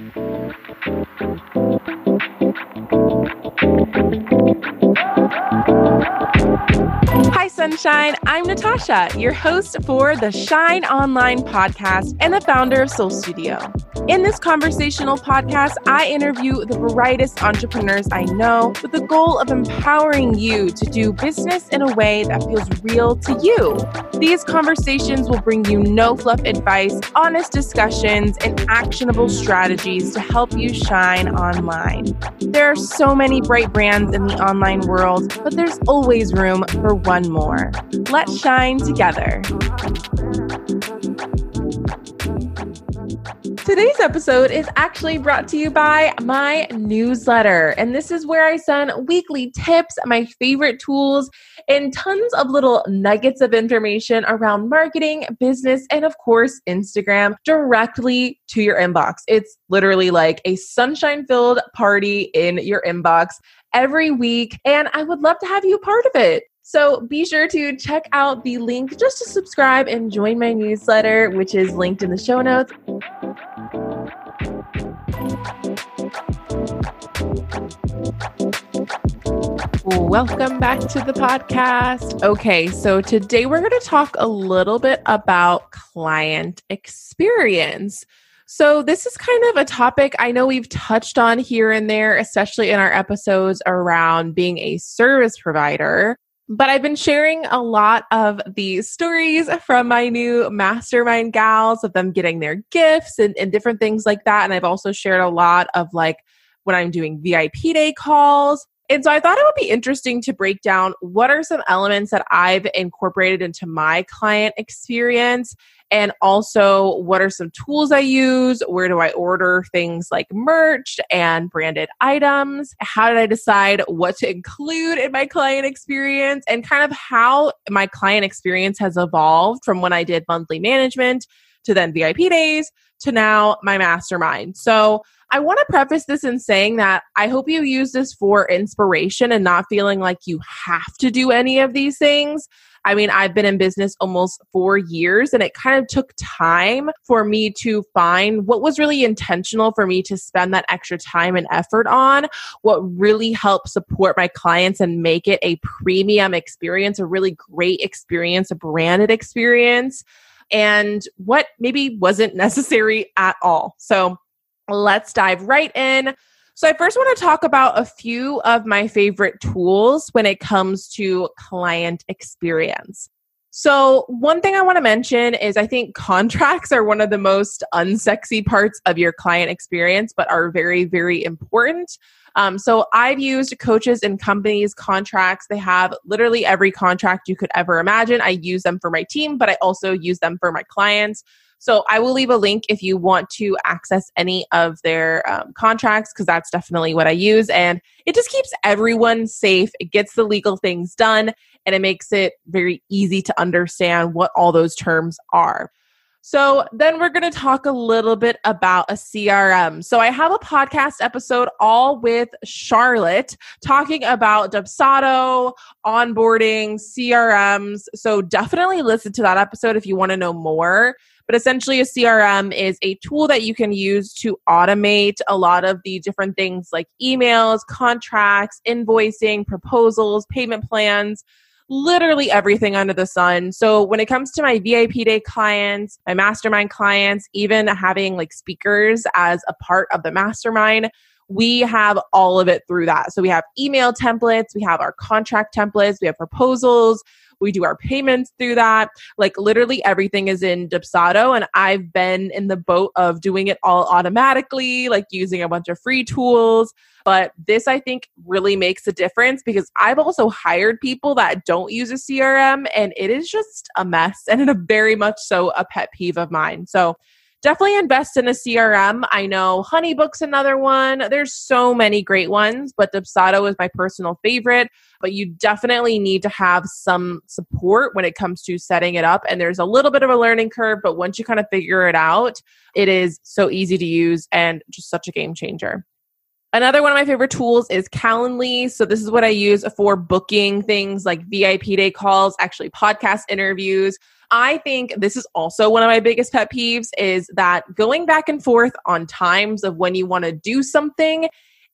Hi, Sunshine. I'm Natasha, your host for the Shine Online podcast and the founder of Soul Studio. In this conversational podcast, I interview the brightest entrepreneurs I know with the goal of empowering you to do business in a way that feels real to you. These conversations will bring you no fluff advice, honest discussions, and actionable strategies to help you shine online. There are so many bright brands in the online world, but there's always room for one more. Let's shine together. Today's episode is actually brought to you by my newsletter, and this is where I send weekly tips, my favorite tools, and tons of little nuggets of information around marketing, business, and of course, Instagram directly to your inbox. It's literally like a sunshine-filled party in your inbox every week, and I would love to have you a part of it. So be sure to check out the link just to subscribe and join my newsletter, which is linked in the show notes. Welcome back to the podcast. Okay, so today we're going to talk a little bit about client experience. So this is kind of a topic I know we've touched on here and there, especially in our episodes around being a service provider. But I've been sharing a lot of these stories from my new mastermind gals of them getting their gifts and different things like that. And I've also shared a lot of like when I'm doing VIP day calls. And so I thought it would be interesting to break down what are some elements that I've incorporated into my client experience, and also what are some tools I use, where do I order things like merch and branded items, how did I decide what to include in my client experience, and kind of how my client experience has evolved from when I did monthly management to then VIP days to now my mastermind. So I want to preface this in saying that I hope you use this for inspiration and not feeling like you have to do any of these things. I mean, I've been in business almost 4 years, and it kind of took time for me to find what was really intentional for me to spend that extra time and effort on, what really helped support my clients and make it a premium experience, a really great experience, a branded experience, and what maybe wasn't necessary at all. So let's dive right in. So I first want to talk about a few of my favorite tools when it comes to client experience. So one thing I want to mention is I think contracts are one of the most unsexy parts of your client experience, but are very, very important. So I've used coaches and companies' contracts. They have literally every contract you could ever imagine. I use them for my team, but I also use them for my clients. So I will leave a link if you want to access any of their contracts, because that's definitely what I use. And it just keeps everyone safe. It gets the legal things done, and it makes it very easy to understand what all those terms are. So then we're going to talk a little bit about a CRM. So I have a podcast episode all with Charlotte talking about Dubsado, onboarding, CRMs. So definitely listen to that episode if you want to know more. But essentially, a CRM is a tool that you can use to automate a lot of the different things like emails, contracts, invoicing, proposals, payment plans, literally everything under the sun. So when it comes to my VIP day clients, my mastermind clients, even having like speakers as a part of the mastermind, we have all of it through that. So we have email templates, we have our contract templates, we have proposals, we do our payments through that. Like literally everything is in Dubsado, and I've been in the boat of doing it all automatically, like using a bunch of free tools. But this, I think, really makes a difference because I've also hired people that don't use a CRM, and it is just a mess, and a very much so a pet peeve of mine. So definitely invest in a CRM. I know Honeybook's another one. There's so many great ones, but Dubsado is my personal favorite. But you definitely need to have some support when it comes to setting it up. And there's a little bit of a learning curve, but once you kind of figure it out, it is so easy to use and just such a game changer. Another one of my favorite tools is Calendly. So this is what I use for booking things like VIP day calls, actually podcast interviews. I think this is also one of my biggest pet peeves is that going back and forth on times of when you want to do something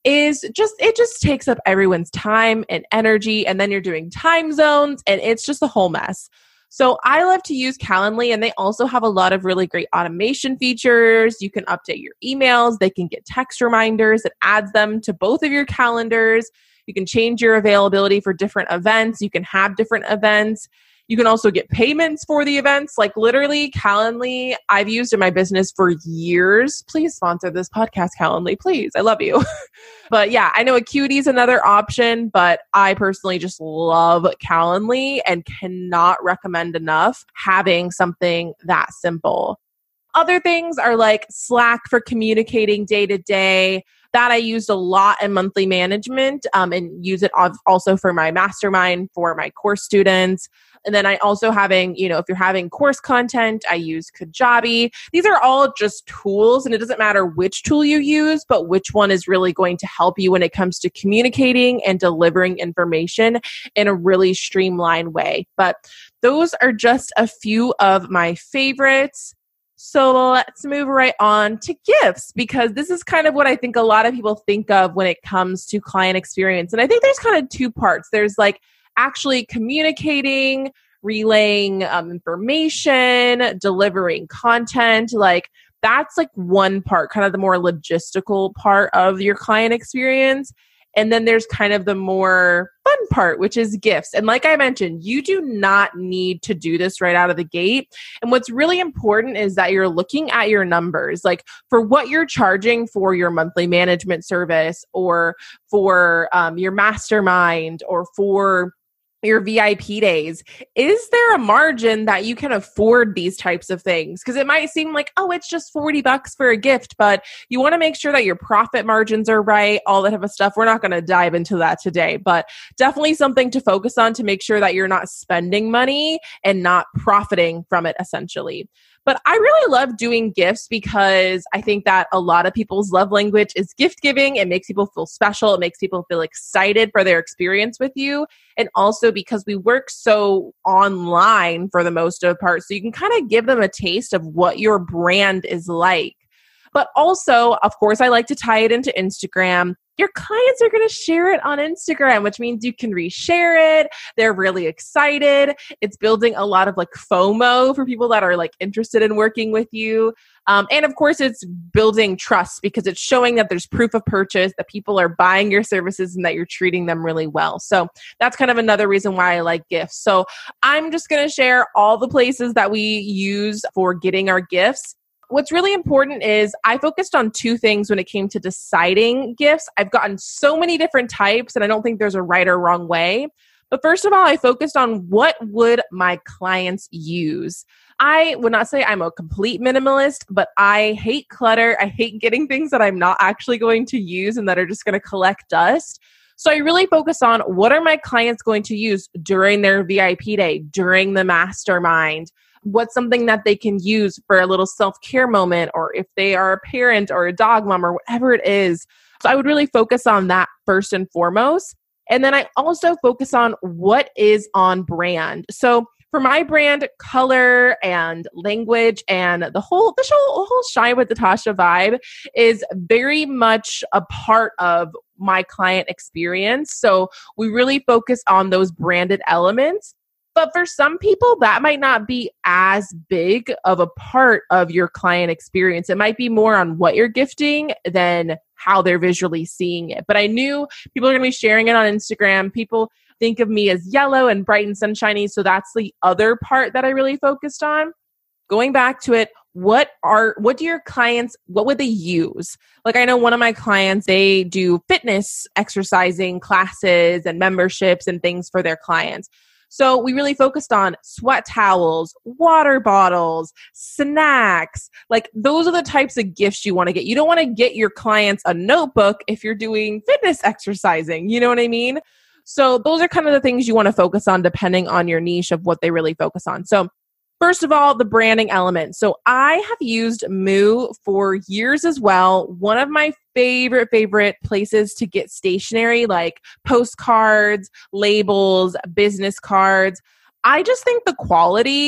it just takes up everyone's time and energy. And then you're doing time zones and it's just a whole mess. So I love to use Calendly, and they also have a lot of really great automation features. You can update your emails. They can get text reminders. It adds them to both of your calendars. You can change your availability for different events. You can have different events. You can also get payments for the events. Like literally, Calendly, I've used in my business for years. Please sponsor this podcast, Calendly, please. I love you. But yeah, I know Acuity is another option, but I personally just love Calendly and cannot recommend enough having something that simple. Other things are like Slack for communicating day to day. That I used a lot in monthly management and use it also for my mastermind for my course students. And then I also if you're having course content, I use Kajabi. These are all just tools, and it doesn't matter which tool you use, but which one is really going to help you when it comes to communicating and delivering information in a really streamlined way. But those are just a few of my favorites. So let's move right on to gifts, because this is kind of what I think a lot of people think of when it comes to client experience. And I think there's kind of two parts. There's like actually communicating, relaying information, delivering content. Like that's like one part, kind of the more logistical part of your client experience. And then there's kind of the more fun part, which is gifts. And like I mentioned, you do not need to do this right out of the gate. And what's really important is that you're looking at your numbers, like for what you're charging for your monthly management service or for your mastermind or for your VIP days. Is there a margin that you can afford these types of things? Because it might seem like, oh, it's just $40 for a gift, but you want to make sure that your profit margins are right, all that type of stuff. We're not going to dive into that today, but definitely something to focus on to make sure that you're not spending money and not profiting from it, essentially. But I really love doing gifts because I think that a lot of people's love language is gift giving. It makes people feel special. It makes people feel excited for their experience with you. And also because we work so online for the most of the part, so you can kind of give them a taste of what your brand is like. But also, of course, I like to tie it into Instagram. Your clients are going to share it on Instagram, which means you can reshare it. They're really excited. It's building a lot of like FOMO for people that are like interested in working with you. And of course, it's building trust because it's showing that there's proof of purchase, that people are buying your services and that you're treating them really well. So that's kind of another reason why I like gifts. So I'm just going to share all the places that we use for getting our gifts. What's really important is I focused on two things when it came to deciding gifts. I've gotten so many different types, and I don't think there's a right or wrong way. But first of all, I focused on what would my clients use. I would not say I'm a complete minimalist, but I hate clutter. I hate getting things that I'm not actually going to use and that are just going to collect dust. So I really focus on what are my clients going to use during their VIP day, during the mastermind. What's something that they can use for a little self-care moment, or if they are a parent or a dog mom or whatever it is. So I would really focus on that first and foremost. And then I also focus on what is on brand. So for my brand, color and language and the whole Shine with Natasha vibe is very much a part of my client experience. So we really focus on those branded elements. But for some people, that might not be as big of a part of your client experience. It might be more on what you're gifting than how they're visually seeing it. But I knew people are going to be sharing it on Instagram. People think of me as yellow and bright and sunshiny. So that's the other part that I really focused on. Going back to it, what do your clients, what would they use? Like I know one of my clients, they do fitness exercising classes and memberships and things for their clients. So we really focused on sweat towels, water bottles, snacks. Like those are the types of gifts you want to get. You don't want to get your clients a notebook if you're doing fitness exercising. You know what I mean? So those are kind of the things you want to focus on depending on your niche of what they really focus on. So first of all, the branding element. So I have used Moo for years as well. One of my favorite places to get stationery like postcards, labels, business cards. I just think the quality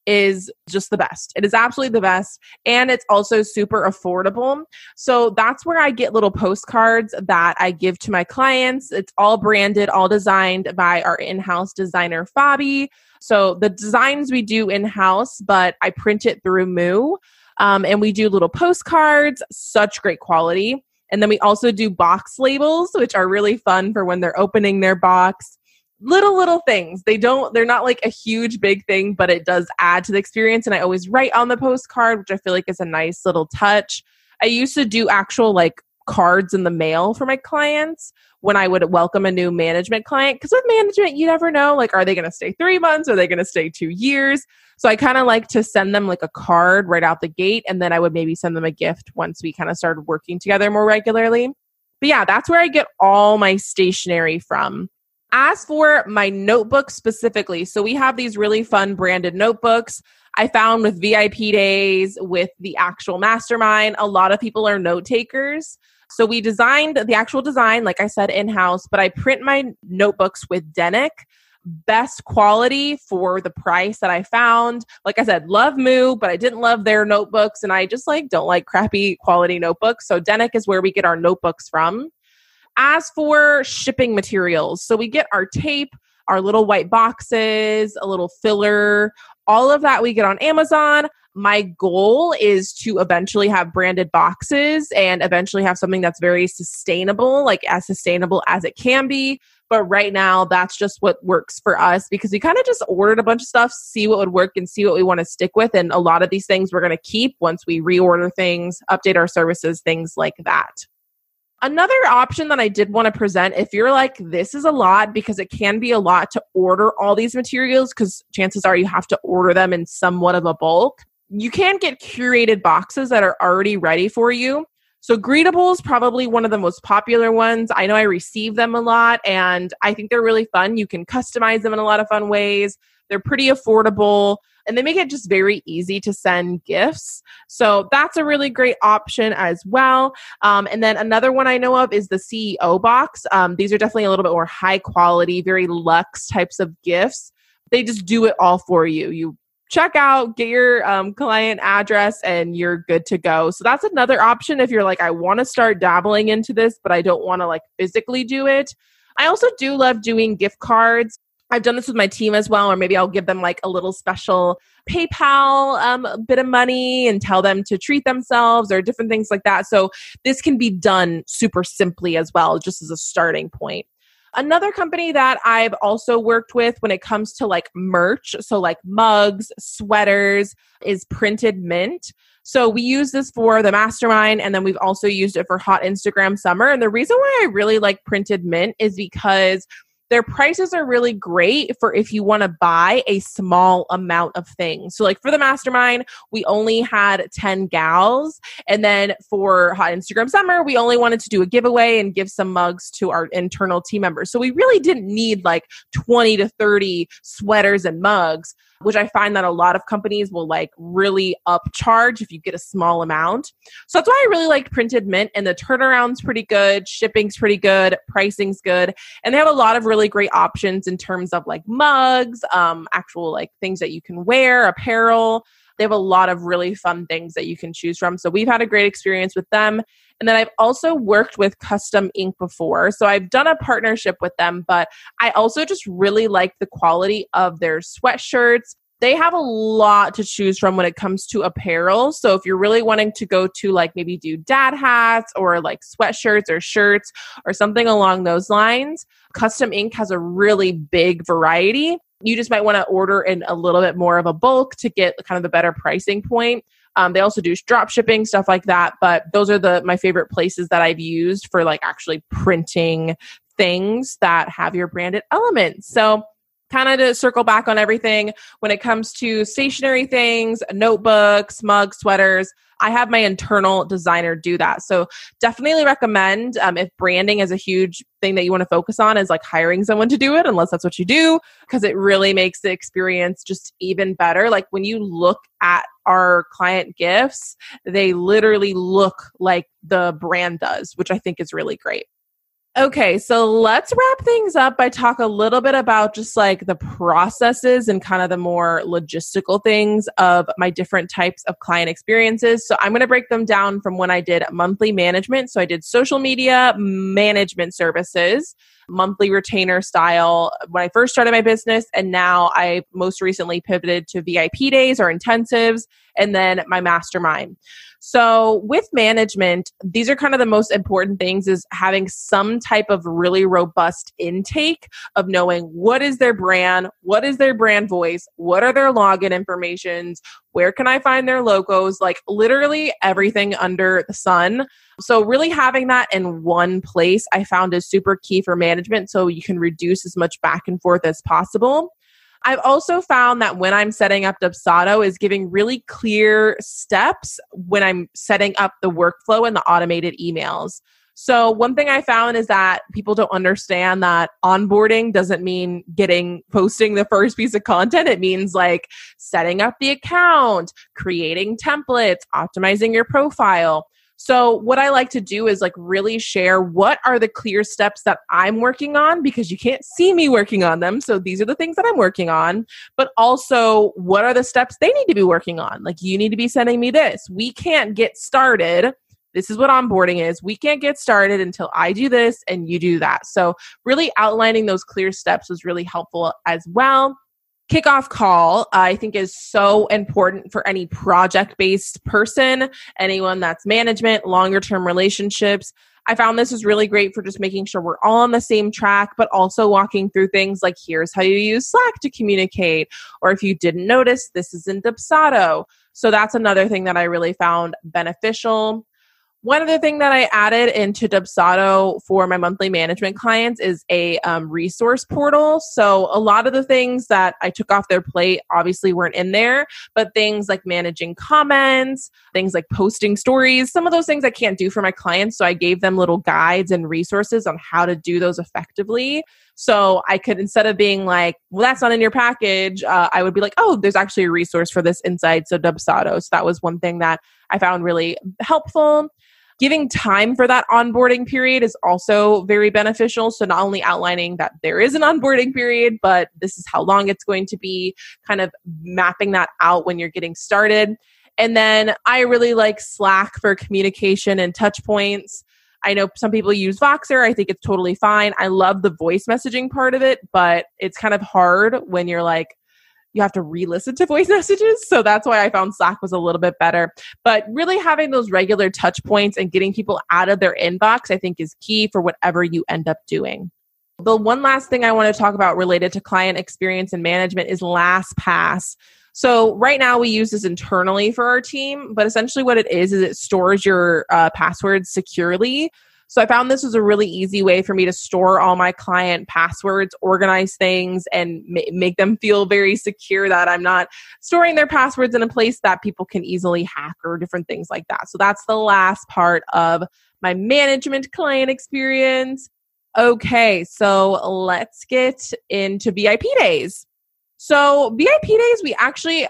is just the best. It is absolutely the best. And it's also super affordable. So that's where I get little postcards that I give to my clients. It's all branded, all designed by our in-house designer, Fabi. So the designs we do in-house, but I print it through Moo. And we do little postcards, such great quality. And then we also do box labels, which are really fun for when they're opening their box. Little things. They're not like a huge big thing, but it does add to the experience. And I always write on the postcard, which I feel like is a nice little touch. I used to do actual like cards in the mail for my clients when I would welcome a new management client. Because with management, you never know, like, are they going to stay 3 months? Are they going to stay 2 years? So I kind of like to send them like a card right out the gate. And then I would maybe send them a gift once we kind of started working together more regularly. But yeah, that's where I get all my stationery from. As for my notebooks specifically, so we have these really fun branded notebooks. I found with VIP days, with the actual mastermind, a lot of people are note takers. So we designed the actual design, like I said, in-house, but I print my notebooks with Denic. Best quality for the price that I found. Like I said, love Moo, but I didn't love their notebooks, and I just don't like crappy quality notebooks. So Denic is where we get our notebooks from. As for shipping materials, so we get our tape, our little white boxes, a little filler, all of that we get on Amazon. My goal is to eventually have branded boxes and eventually have something that's very sustainable, like as sustainable as it can be. But right now, that's just what works for us because we kind of just ordered a bunch of stuff, see what would work and see what we want to stick with. And a lot of these things we're going to keep once we reorder things, update our services, things like that. Another option that I did want to present, if you're like, this is a lot, because it can be a lot to order all these materials, because chances are you have to order them in somewhat of a bulk. You can get curated boxes that are already ready for you. So Greetable is probably one of the most popular ones. I know I receive them a lot, and I think they're really fun. You can customize them in a lot of fun ways. They're pretty affordable, and they make it just very easy to send gifts. So that's a really great option as well. And then another one I know of is the CEO box. These are definitely a little bit more high quality, very luxe types of gifts. They just do it all for you. You check out, get your client address, and you're good to go. So that's another option if you're like, I want to start dabbling into this, but I don't want to like physically do it. I also do love doing gift cards. I've done this with my team as well, or maybe I'll give them like a little special PayPal bit of money and tell them to treat themselves or different things like that. So this can be done super simply as well, just as a starting point. Another company that I've also worked with when it comes to like merch, so like mugs, sweaters, is Printed Mint. So we use this for the mastermind, and then we've also used it for Hot Instagram Summer. And the reason why I really like Printed Mint is because their prices are really great for if you want to buy a small amount of things. So like for the mastermind, we only had 10 gals. And then for Hot Instagram Summer, we only wanted to do a giveaway and give some mugs to our internal team members. So we really didn't need like 20 to 30 sweaters and mugs, which I find that a lot of companies will like really upcharge if you get a small amount. So that's why I really like Printed Mint, and the turnaround's pretty good, shipping's pretty good, pricing's good, and they have a lot of really great options in terms of like mugs, actual like things that you can wear, apparel. They have a lot of really fun things that you can choose from. So we've had a great experience with them. And then I've also worked with Custom Ink before. So I've done a partnership with them, but I also just really like the quality of their sweatshirts. They have a lot to choose from when it comes to apparel. So if you're really wanting to go to like maybe do dad hats or like sweatshirts or shirts or something along those lines, Custom Ink has a really big variety. You just might want to order in a little bit more of a bulk to get kind of the better pricing point. They also do drop shipping, stuff like that. But those are my favorite places that I've used for like actually printing things that have your branded elements. So kind of to circle back on everything, when it comes to stationery things, notebooks, mugs, sweaters, I have my internal designer do that. So definitely recommend if branding is a huge thing that you want to focus on, is like hiring someone to do it, unless that's what you do, because it really makes the experience just even better. Like when you look at our client gifts, they literally look like the brand does, which I think is really great. Okay, so let's wrap things up by talk a little bit about just like the processes and kind of the more logistical things of my different types of client experiences. So I'm going to break them down from when I did monthly management. So I did social media management services, monthly retainer style when I first started my business. And now I most recently pivoted to VIP days or intensives and then my mastermind. So with management, these are kind of the most important things is having some type of really robust intake of knowing what is their brand, what is their brand voice, what are their login informations, where can I find their logos, like literally everything under the sun. So really having that in one place I found is super key for management so you can reduce as much back and forth as possible. I've also found that when I'm setting up Dubsado is giving really clear steps when I'm setting up the workflow and the automated emails. So one thing I found is that people don't understand that onboarding doesn't mean posting the first piece of content. It means like setting up the account, creating templates, optimizing your profile. So what I like to do is like really share what are the clear steps that I'm working on because you can't see me working on them. So these are the things that I'm working on, but also what are the steps they need to be working on? Like you need to be sending me this. We can't get started. This is what onboarding is. We can't get started until I do this and you do that. So really outlining those clear steps was really helpful as well. Kickoff call, I think is so important for any project-based person, anyone that's management, longer-term relationships. I found this is really great for just making sure we're all on the same track, but also walking through things like here's how you use Slack to communicate. Or if you didn't notice, this is in Dubsado. So that's another thing that I really found beneficial. One other thing that I added into Dubsado for my monthly management clients is a resource portal. So a lot of the things that I took off their plate obviously weren't in there, but things like managing comments, things like posting stories, some of those things I can't do for my clients. So I gave them little guides and resources on how to do those effectively. So I could, instead of being like, well, that's not in your package, I would be like, oh, there's actually a resource for this inside Dubsado. So that was one thing that I found really helpful. Giving time for that onboarding period is also very beneficial. So not only outlining that there is an onboarding period, but this is how long it's going to be, kind of mapping that out when you're getting started. And then I really like Slack for communication and touch points. I know some people use Voxer. I think it's totally fine. I love the voice messaging part of it, but it's kind of hard when you're like, you have to re-listen to voice messages. So that's why I found Slack was a little bit better. But really having those regular touch points and getting people out of their inbox, I think is key for whatever you end up doing. The one last thing I want to talk about related to client experience and management is LastPass. So right now we use this internally for our team, but essentially what it is it stores your passwords securely. So I found this was a really easy way for me to store all my client passwords, organize things, and make them feel very secure that I'm not storing their passwords in a place that people can easily hack or different things like that. So that's the last part of my management client experience. Okay, so let's get into VIP days. So VIP days, we've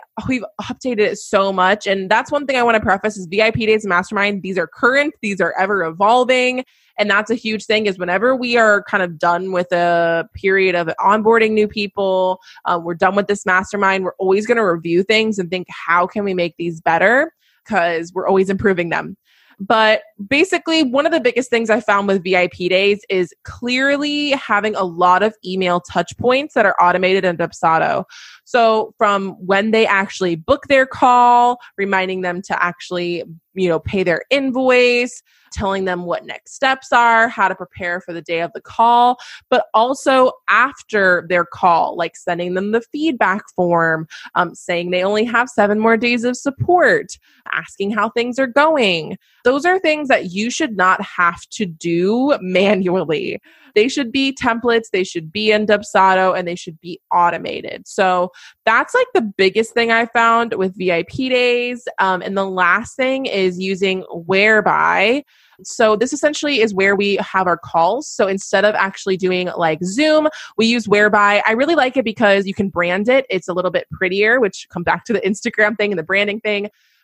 updated it so much. And that's one thing I want to preface is VIP days and mastermind. These are current, these are ever evolving. And that's a huge thing is whenever we are kind of done with a period of onboarding new people, we're done with this mastermind, we're always going to review things and think, how can we make these better? Because we're always improving them. But basically, one of the biggest things I found with VIP days is clearly having a lot of email touch points that are automated in Dubsado. So from when they actually book their call, reminding them to actually, pay their invoice, telling them what next steps are, how to prepare for the day of the call, but also after their call, like sending them the feedback form, saying they only have 7 more days of support, asking how things are going. Those are things that you should not have to do manually. They should be templates, they should be in Dubsado, and they should be automated. So that's like the biggest thing I found with VIP days. And the last thing is using Whereby. So this essentially is where we have our calls. So instead of actually doing like Zoom, we use Whereby. I really like it because you can brand it. It's a little bit prettier, which comes back to the Instagram thing and the branding thing.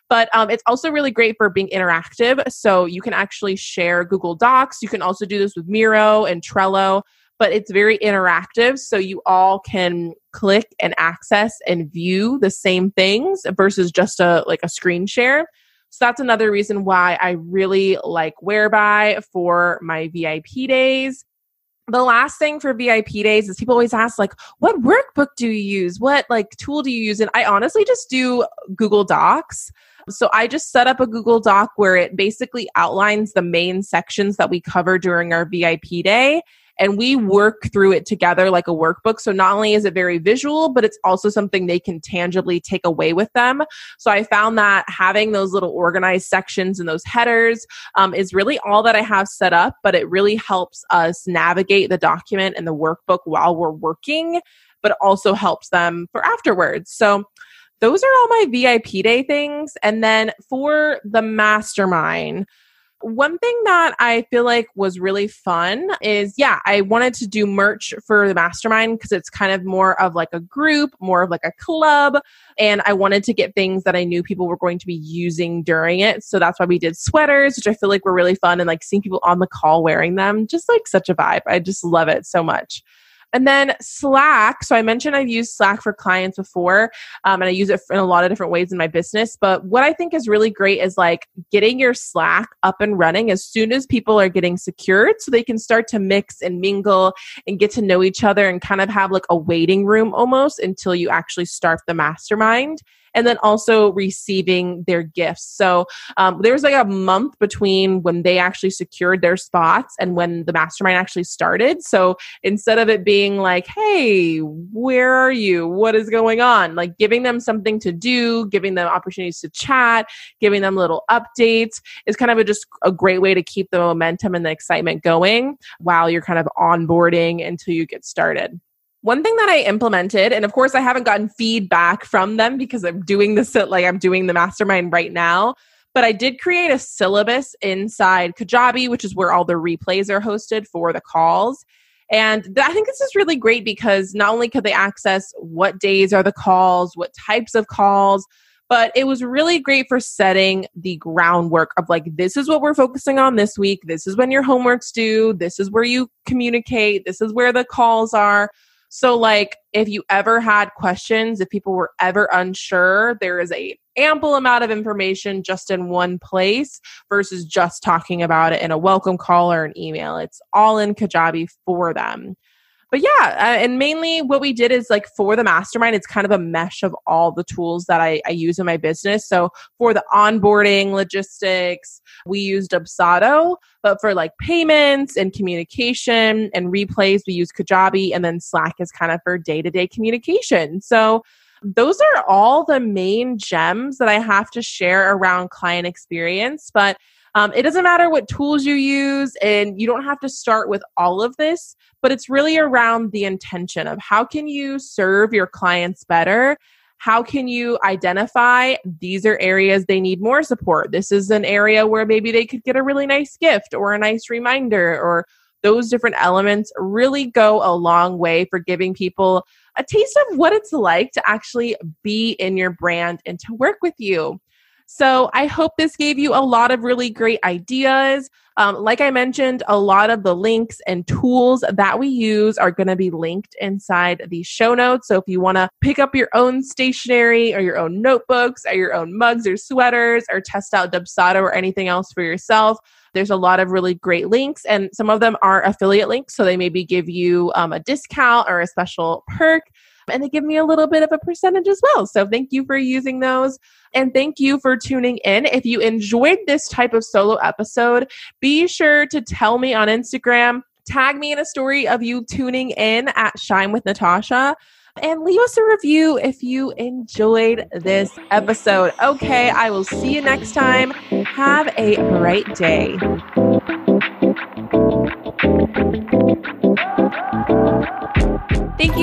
But it's also really great for being interactive. So you can actually share Google Docs. You can also do this with Miro and Trello, but it's very interactive. So you all can click and access and view the same things versus just a screen share. So that's another reason why I really like Whereby for my VIP days. The last thing for VIP days is people always ask, like, what workbook do you use? What tool do you use? And I honestly just do Google Docs. So I just set up a Google Doc where it basically outlines the main sections that we cover during our VIP day. And we work through it together like a workbook. So not only is it very visual, but it's also something they can tangibly take away with them. So I found that having those little organized sections and those headers is really all that I have set up, but it really helps us navigate the document and the workbook while we're working, but also helps them for afterwards. So those are all my VIP day things. And then for the mastermind, one thing that I feel like was really fun is, I wanted to do merch for the mastermind because it's kind of more of like a group, more of like a club. And I wanted to get things that I knew people were going to be using during it. So that's why we did sweaters, which I feel like were really fun. And seeing people on the call wearing them, just such a vibe. I just love it so much. And then Slack. So I mentioned I've used Slack for clients before, and I use it in a lot of different ways in my business. But what I think is really great is getting your Slack up and running as soon as people are getting secured so they can start to mix and mingle and get to know each other and kind of have a waiting room almost until you actually start the mastermind. And then also receiving their gifts. So there was a month between when they actually secured their spots and when the mastermind actually started. So instead of it being hey, where are you? What is going on? Giving them something to do, giving them opportunities to chat, giving them little updates is kind of just a great way to keep the momentum and the excitement going while you're kind of onboarding until you get started. One thing that I implemented, and of course I haven't gotten feedback from them because I'm doing this I'm doing the mastermind right now, but I did create a syllabus inside Kajabi, which is where all the replays are hosted for the calls. And I think this is really great because not only could they access what days are the calls, what types of calls, but it was really great for setting the groundwork of this is what we're focusing on this week. This is when your homework's due. This is where you communicate. This is where the calls are. So if you ever had questions, if people were ever unsure, there is a ample amount of information just in one place versus just talking about it in a welcome call or an email. It's all in Kajabi for them. But and mainly what we did is for the mastermind, it's kind of a mesh of all the tools that I use in my business. So for the onboarding, logistics, we used Dubsado, but for payments and communication and replays, we use Kajabi, and then Slack is kind of for day-to-day communication. So those are all the main gems that I have to share around client experience. But it doesn't matter what tools you use, and you don't have to start with all of this, but it's really around the intention of how can you serve your clients better? How can you identify these are areas they need more support? This is an area where maybe they could get a really nice gift or a nice reminder, or those different elements really go a long way for giving people a taste of what it's like to actually be in your brand and to work with you. So I hope this gave you a lot of really great ideas. Like I mentioned, a lot of the links and tools that we use are going to be linked inside the show notes. So if you want to pick up your own stationery or your own notebooks or your own mugs or sweaters or test out Dubsado or anything else for yourself, there's a lot of really great links, and some of them are affiliate links. So they maybe give you a discount or a special perk. And they give me a little bit of a percentage as well. So thank you for using those. And thank you for tuning in. If you enjoyed this type of solo episode, be sure to tell me on Instagram, tag me in a story of you tuning in at Shine with Natasha, and leave us a review if you enjoyed this episode. Okay, I will see you next time. Have a bright day. Thank you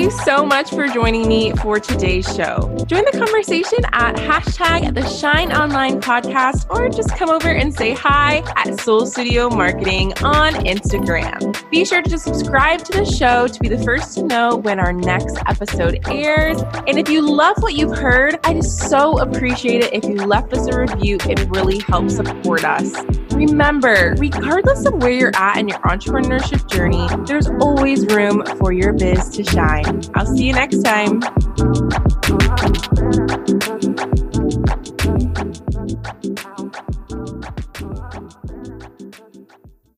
you so much for joining me for today's show. Join the conversation at hashtag the Shine Online Podcast, or just come over and say hi at Soul Studio Marketing on Instagram. Be sure to subscribe to the show to be the first to know when our next episode airs. And if you love what you've heard, I just so appreciate it if you left us a review. It really helps support us. Remember, regardless of where you're at in your entrepreneurship journey, there's always room for your biz to shine. I'll see you next time.